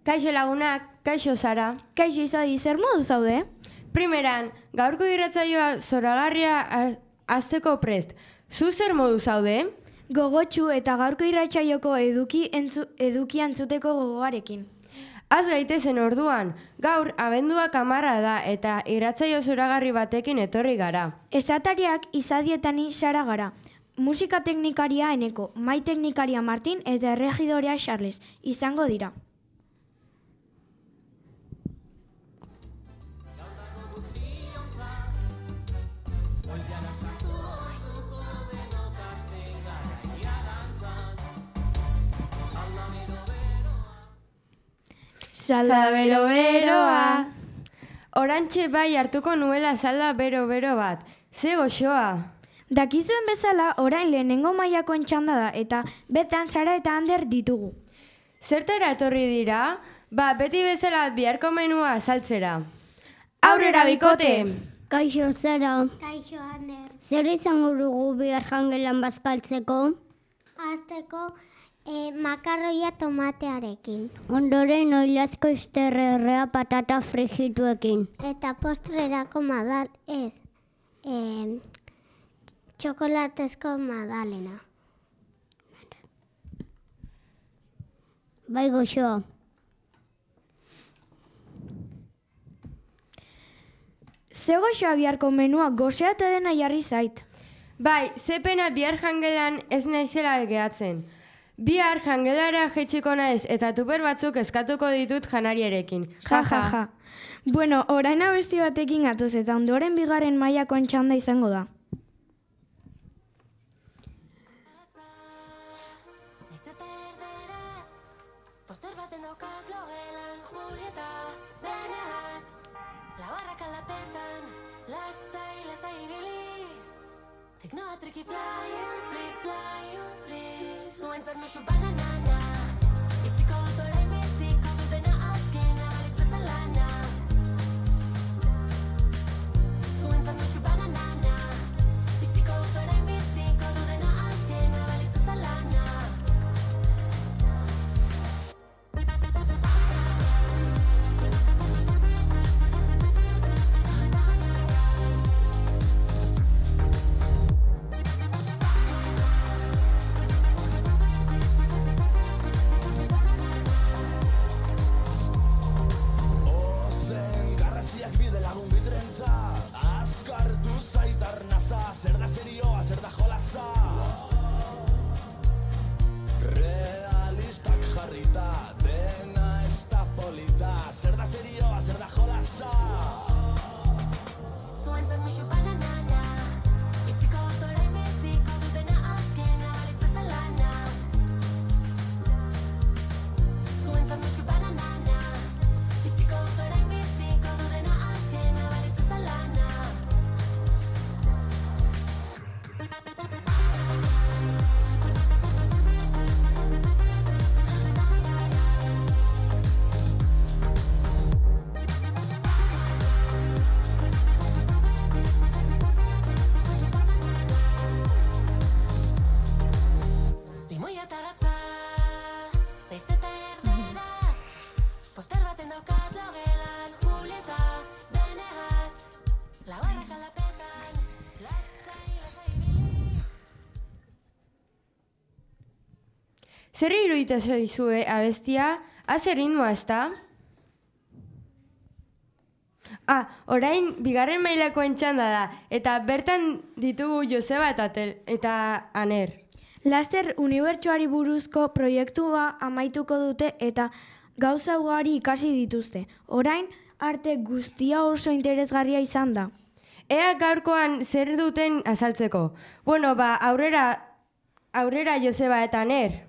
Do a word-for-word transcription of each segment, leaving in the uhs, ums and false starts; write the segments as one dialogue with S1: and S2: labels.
S1: Kaixo lagunak, kaixo Sara.
S2: Kaixo Izadi, zer modu zaude?
S1: Primeran, gaurko irratsaioa zoragarria hasteko prest. Zu zer modu zaude?
S2: Gogotsu eta gaurko irratsaioko eduki entzu, eduki antzuteko gogoarekin.
S1: Az gaitezen orduan, gaur abendua kamarra da eta irratsaio zoragarri batekin etorri gara.
S2: Esatariak Izadietani Sara gara. Musika teknikaria Eneko, mai teknikaria Martin eta erregidorea Charles izango dira.
S1: Salda bero-beroa. Orantxe bai hartuko nuela salda bero-bero bat. Ze goxoa.
S2: Dakizuen bezala, orain lehenengo mailako entxanda da eta betan Sara eta Ander ditugu.
S1: Zertara etorri dira? Ba, beti bezala biharko menua azaltzera. Aurrera bikote!
S3: Kaixo Sara.
S4: Kaixo Ander.
S3: Zer izango dugu bihar jangelan bazkaltzeko?
S4: Azteko e, makarroia tomatearekin.
S3: Ondoren oilazko izterrerrea patata frigituekin.
S4: Eta postrerako madal ez. E, txokolatezko madalena.
S3: Bai goxoa.
S2: Ze goxoa biharko menua gozea eta dena jarri zait.
S1: Bai, ze pena bihar jangelan ez naizela gehatzen. Bihar jangelara jetxiko naiz eta tuper batzuk eskatuko ditut janarierekin.
S2: Ja, ja, ja. Bueno, orain abesti batekin gatoz eta ondoren bigarren mailako entxanda izango da.
S5: Poster baten daukat logelan Julieta Beneaz La barra kalapetan Lasai, lasai ibili Teknoa triki flying free, flying free Zuentzat musu bananana Biziko dut orain biziko dutena azkena balitza zalana Zuentzat musu bananana Biziko dut orain biziko dutena azkena balitza zalana
S1: Zer iruditu zaizue abestia? Haze ritmoa, ezta? Ah, orain bigarren mailako entxanda da, eta bertan ditugu Joseba eta, tel, eta Aner.
S2: Laster unibertsuari buruzko proiektua amaituko dute eta gauza ugari ikasi dituzte. Orain arte guztia oso interesgarria izan da.
S1: Ea gaurkoan zer duten azaltzeko. Bueno, ba, aurrera, aurrera Joseba eta Aner.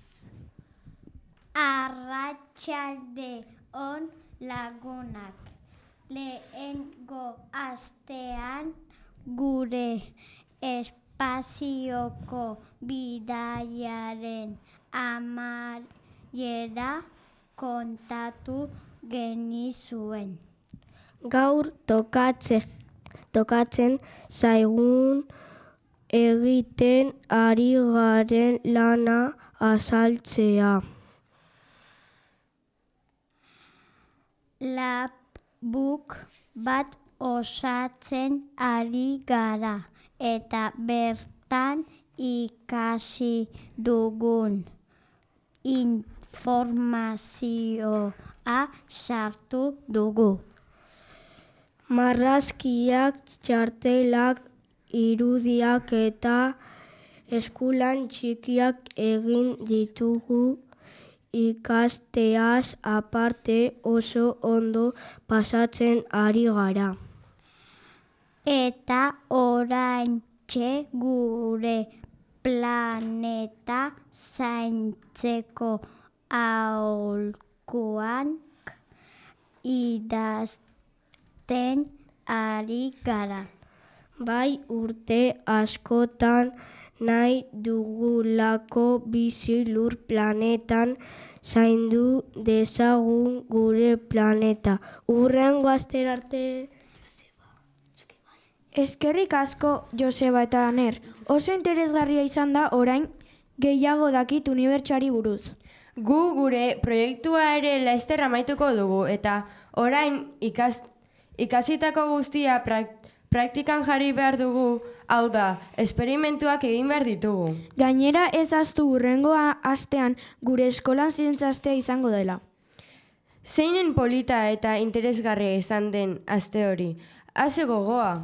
S4: Arratsalde on lagunak. Lehengo astean gure espazioko bidaiaren amaiera kontatu genizuen.
S3: Gaur tokatzen, tokatzen zaigun egiten ari garen lana azaltzea.
S4: labbook bat osatzen ari gara eta bertan ikasi dugun informazioa sartu dugu.
S2: Marrazkiak, txartelak, irudiak eta eskulan txikiak egin ditugu. Ikasteaz aparte oso ondo pasatzen ari gara.
S4: Eta oraintxe gure planeta zaintzeko aholkuak idazten ari gara.
S2: Bai, urte askotan nahi dugulako bizi lur planetan zaindu dezagun gure planeta. Hurrengo astera arte. Eskerrik asko, Joseba eta Aner. Oso interesgarria izan da orain gehiago dakit unibertsoari buruz.
S1: Gu gure proiektua ere laster amaituko dugu eta orain ikas, ikasitako guztia prak, praktikan jarri behar dugu, hau da, esperimentuak egin behar ditugu.
S2: Gainera ez ahaztu hurrengo astean gure eskolan zientza astea izango dela.
S1: Zeinen polita eta interesgarria izan den aste hori. Haze gogoa.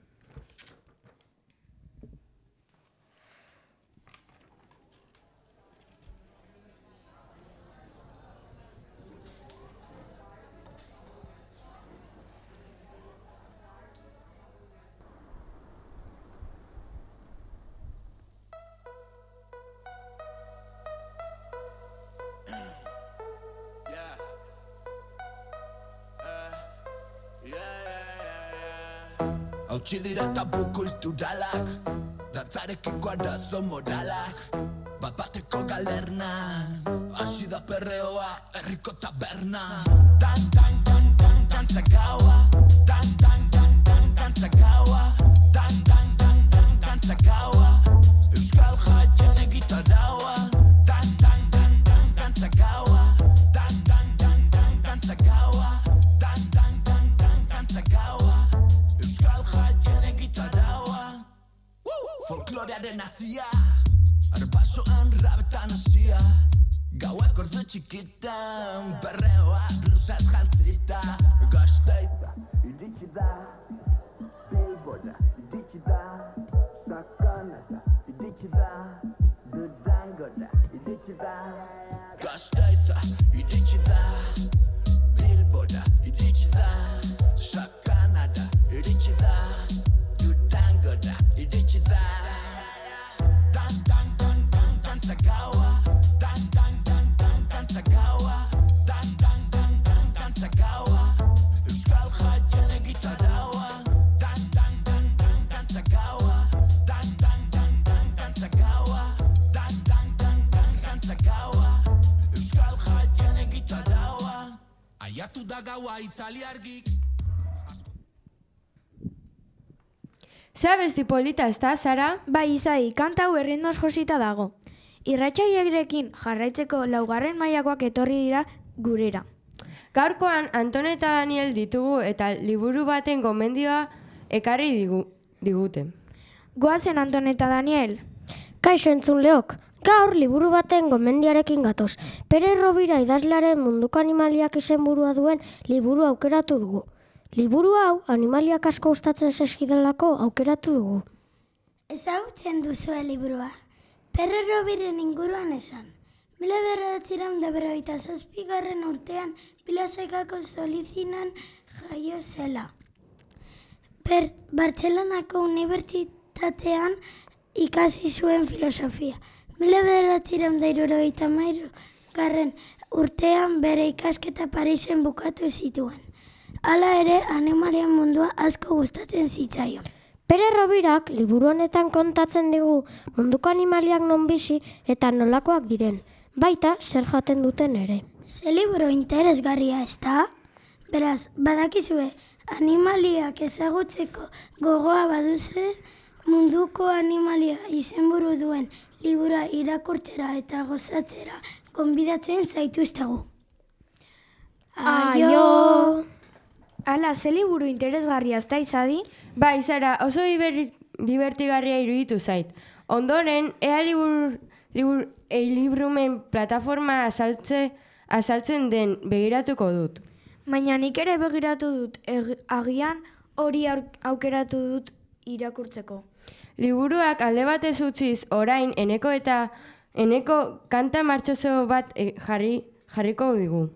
S6: Hautsi dira tabu kulturalak, dantzarekiko arazo moralak, bat bateko galernan, hasi da perreoa herriko tabernan. Dan, dan, dan, dan, dantzakaua, dan, dan, dan, dan, dantzakaua, dan, dan, dan, dan, dantzakaua, euskal jaien egitaraua, dan, dan, dan, dan, dantzakaua, dan, dan, dan, dan, dantzakaua, dan, dan, dan, dan, dantzakaua, euskal jaien egitarauan. Folklorearen hasia, arbasoan rabetan hasia, gauek ordu txikitan, perreoa blusaz jantzita. Gazteiza iritsi da, Bilbora iritsi da, Sakanasa iritsi da, Durangora iritsi da. Gazteiza iritsi da, Bilbora iritsi da, Sakanada iritsi da, Durangora iritsi da. Dan, dan, dan, dan, dantzakaua, dan, dan, dan, dan, dantzakaua, dan, dan, dan, dan, dantzakaua, euskal jaien egitaraua, dan, dan, dan, dan, dantzakaua, dan, dan, dan, dan, dantzakaua, dan, dan, dan, dan, dantzakaua, euskal jaien egitaraua. Aiatu da gaua itzali argik.
S1: Zea besti polita ez da, Sara?
S2: Bai, izai, kanta hau erritmoz josita dago. Irratsaioarekin jarraitzeko laugarren mailakoak etorri dira gurera.
S1: Gaurkoan Anton eta Daniel ditugu eta liburu baten gomendioa ekarri digu, digute.
S2: Goazen Anton eta Daniel.
S7: Kaixo entzunleok, gaur liburu baten gomendiarekin gatoz. Pere Rovira idazlearen munduko animaliak izenburua duen liburu aukeratu dugu. Liburu hau animaliak asko gustatzen zaizkidalako aukeratu dugu.
S8: Ezagutzen duzue liburua. Pere Roviren inguruan esan. Mila bederatziehun eta berrogeita zazpigarren urtean Bilasekako Solizinan jaio zela. Per Bartzelonako unibertsitatean ikasi zuen filosofia. Mila bederatziehun eta hirurogeita hamairugarren urtean bere ikasketa Parisen bukatu zituen. Hala ere, animalien mundua asko gustatzen zitzaion.
S7: Pere Rovirak liburu honetan kontatzen digu munduko animaliak non bizi eta nolakoak diren, baita zer jaten duten ere.
S8: Ze liburu interesgarria ez da? Beraz, badakizue, animaliak ezagutzeko gogoa baduze, munduko animalia izenburu duen liburua irakurtzera eta gozatzera gonbidatzen zaituztegu.
S2: Aio! Ala, ze liburu interesgarria ezta izadi?
S1: Bai, Sara, oso diber, divertigarria iruditu zait. Ondoren, ea libur, libur, e-librumen plataforma azaltze, azaltzen den begiratuko dut.
S2: Baina nik ere begiratu dut, eg- agian hori aukeratu dut irakurtzeko.
S1: Liburuak alde batez utziz orain eneko eta eneko kanta martxoso bat e, jarri, jarriko digu.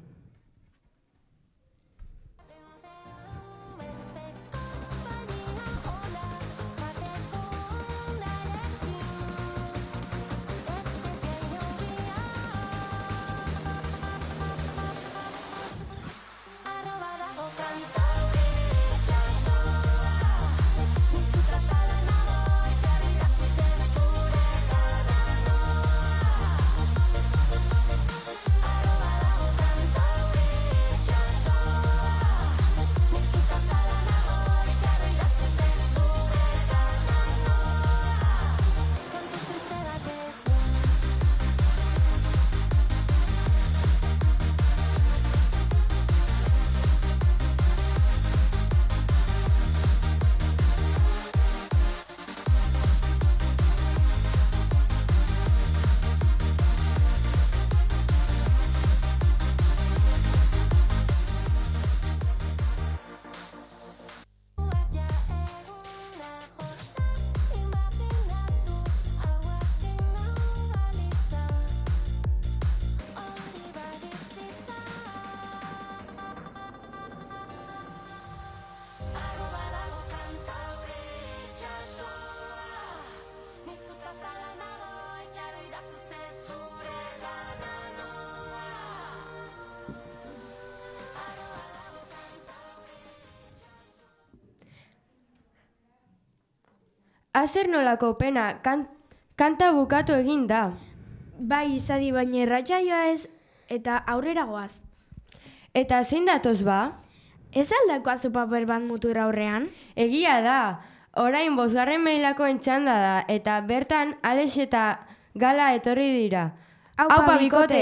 S1: Azer nolako pena, kan, kanta bukatu egin da.
S2: Bai, izadi, baina erratsaioa ez eta aurrera goaz.
S1: Eta zein datoz ba?
S2: Ez aldako azu paper bat mutur aurrean?
S1: Egia da, orain bosgarren mailako entxanda da, eta bertan Alex eta Gala etorri dira. Aupa, bikote!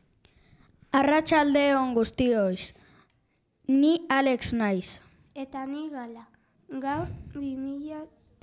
S9: Arratsalde on guztioz. Ni Alex naiz.
S10: Eta ni Gala. Gaur bi mila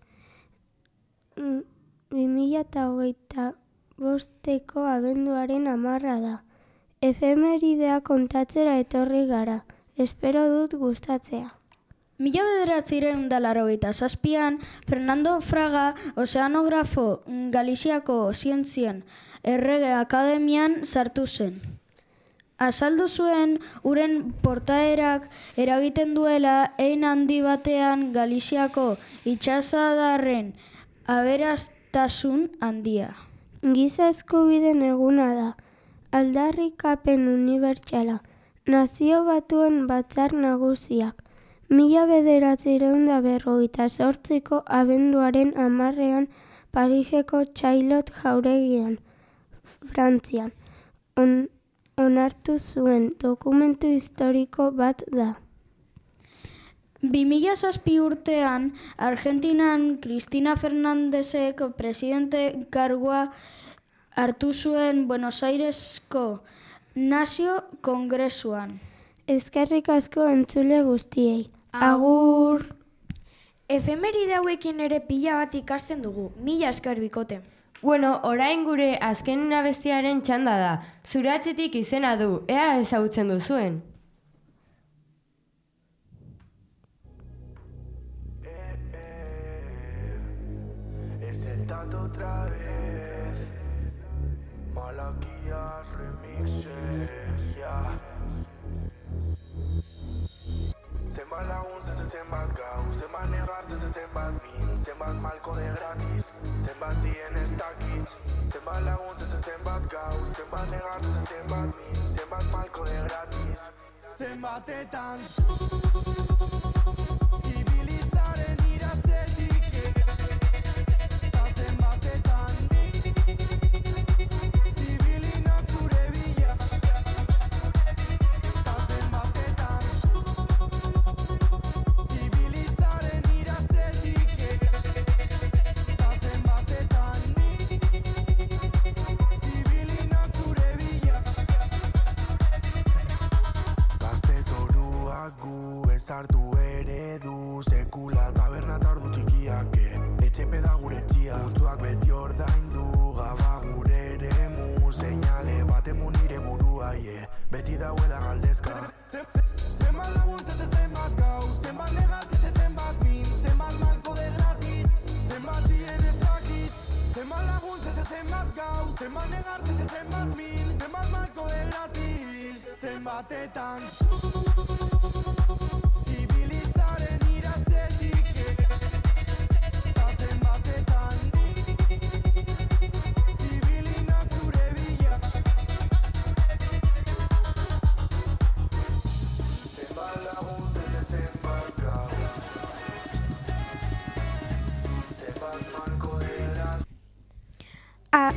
S10: bi mila eta hogeita bosteko abenduaren hamarra da. Efemeridea kontatzera etorri gara. Espero dut gustatzea.
S9: Mila bederatziehun eta laurogeita zazpian, Fernando Fraga, ozeanografo Galiziako Zientzien Errege Akademian sartu zen. Azaldu zuen uren portaerak eragiten duela hein handi batean Galiziako itsasadarren aberastasun handia.
S10: Giza eskubideen eguna da, aldarrikapen unibertsala, nazio batuen batzar nagusiak, mila bederatziehun eta berrogeita zortziko abenduaren hamarrean Pariseko Chaillot jauregian, Frantzian, on, onartu zuen dokumentu historiko bat da.
S9: bi mila zazpi urtean, Argentinan Cristina Fernandezek presidente kargua hartu zuen Buenos Airesko Nazio Kongresuan.
S10: Ezkerrik asko entzule guztiei. Agur!
S2: Efemeride hauekin ere pila bat ikasten dugu, mila esker bikote.
S1: Bueno, orain gure azken abestiaren txanda da. Zure atzetik izena du, ea ezagutzen duzuen.
S6: Otra vez Malaquías remixes, ya Zenbat lagun ze zenbat gau, zenbat negar ze zenbat min, zenbat malko de gratis, zenbat dien ez dakitz. Zenbat lagun ze zenbat gau, zenbat negar ze zenbat min, zenbat malko de gratis. Zenbatetan ibilizaren iratzetik. egia, taberna eta ordu txikiak, etxepe da gure txia, puntuak beti ordaindu, gaba gure eremu, seinale batemu nire burua, yeah. Beti dauela galdezka. Zenbat laguntz ez zenbat gau, zenbat negatz ez zenbat min, zenbat malko de gratis, zenbat dien ezakitz, zenbat laguntz ez zenbat gau, zenbat negatz ez zenbat min, zenbat malko de gratis, zenbatetan. Ibilizaren iratzetik, eta zenbatetan, ibilina zure bila. Zenbat laguntz ez zenbat gau, zenbat malko de gratis.
S2: A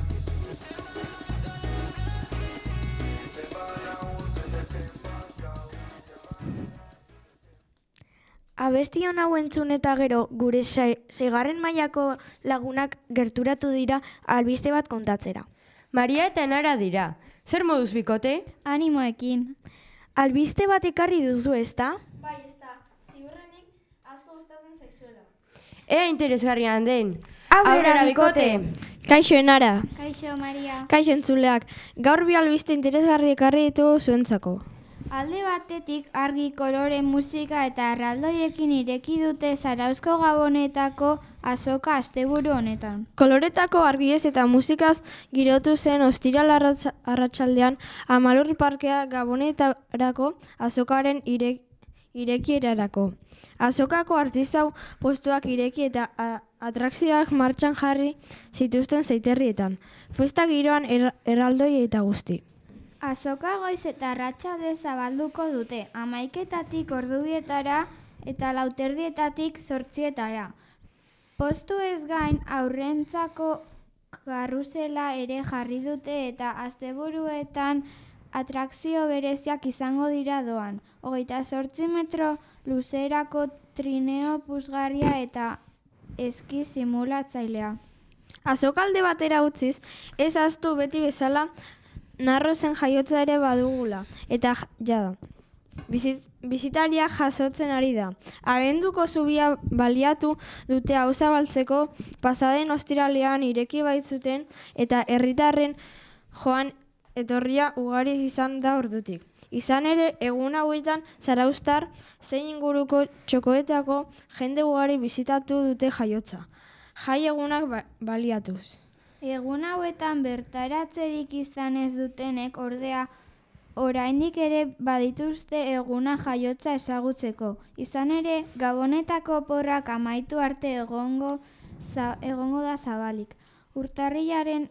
S2: Abestion hau entzun eta gero, gure seigarren mailako lagunak gerturatu dira albiste bat kontatzera.
S1: Maria eta Nara dira. Zer moduz bikote?
S9: Animoekin.
S2: Albiste bat ekarri duzu, ezta?
S10: Bai, ezta. Ziurrenik asko gustatzen zaizuela.
S1: Ea interesgarrian den.
S2: Aurrera, bikote!
S11: Kaixo Enara.
S9: Kaixo Maria.
S11: Kaixo entzuleak. Gaur bi albiste interesgarri ekarri ditugu zuentzako.
S9: Alde batetik argi, kolore, musika eta erraldoiekin ireki dute Zarauzko Gabonetako azoka asteburu honetan.
S11: Koloretako argiez eta musikaz girotu zen ostiral arratsa- arratsaldean Amalur Parkea Gabonetarako azokaren ire, irekierarako. Azokako artistau postuak ireki eta a, atrakzioak martxan jarri zituzten zeiterrietan. Festa giroan er, erraldoi eta guzti.
S9: Azoka goiz eta arratsalde zabalduko dute, hamaiketatik ordubietara eta lauterdietatik zortzietara. Postu ez gain aurrentzako karrusela ere jarri dute eta asteburuetan atrakzio bereziak izango dira doan. Hogeita zortzi metro luzerako trineo puzgarria eta eski simulatzailea.
S11: Azokalde batera utziz, ez ahaztu beti bezala Narrozen jaiotza ere badugula, eta jada. Bizit, bizitariak jasotzen ari da. Abenduko zubia baliatu dute hau zabaltzeko pasaden ostiralean ireki baitzuten eta herritarren joan etorria ugari izan da ordutik. Izan ere, egun hauetan Zarauztar zein inguruko txokoetako jende ugari bizitatu dute jaiotza. Jai egunak ba, baliatuz.
S9: Egun hauetan bertaratzerik izan ez dutenek ordea oraindik ere badituzte eguna jaiotza ezagutzeko. Izan ere, Gabonetako porrak amaitu arte egongo, za, egongo da zabalik. Urtarrilaren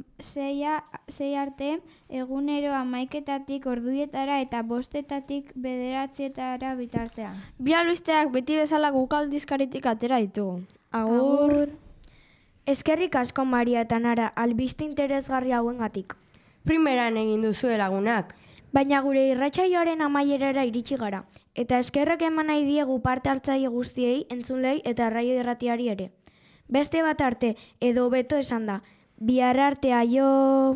S9: seia, sei arte egunero hamaiketatik orduietara eta bostetatik bederatzietara bitartean.
S11: Bi albisteak beti bezala guk aldizkaritik atera ditugu. Agur!
S9: Agur.
S2: Eskerrik asko Maria eta Nara albiste interesgarri hauengatik.
S1: Primeran egin duzu lagunak.
S2: Baina gure irratsaioaren amaierara iritsi gara. Eta eskerrak eman nahi diegu parte hartzaile guztiei, entzulei eta arraio irratiari ere. Beste bat arte, edo beto esan da. Bihar arte aio!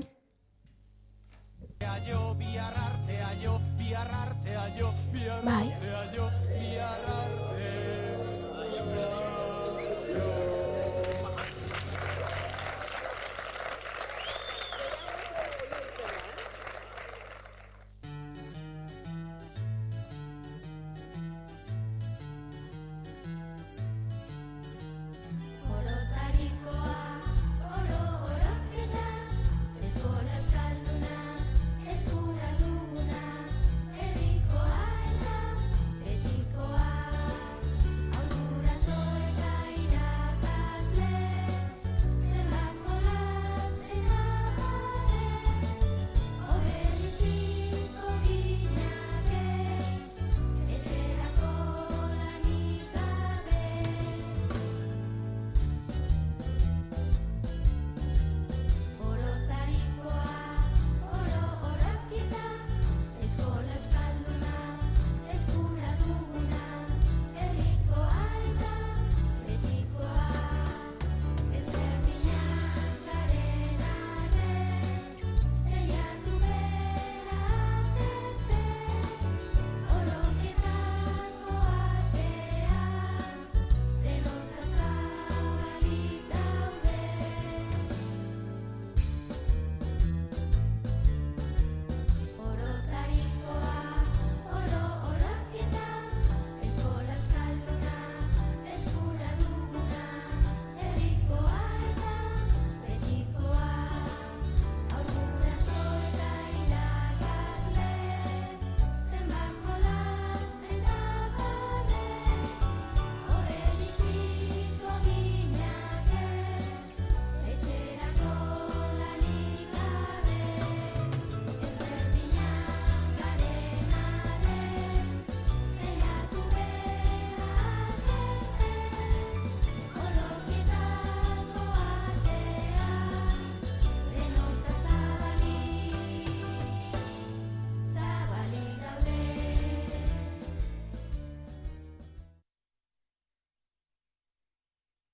S6: Bihar arte aio, bihar arte aio, bihar
S2: Bai.
S6: arte aio.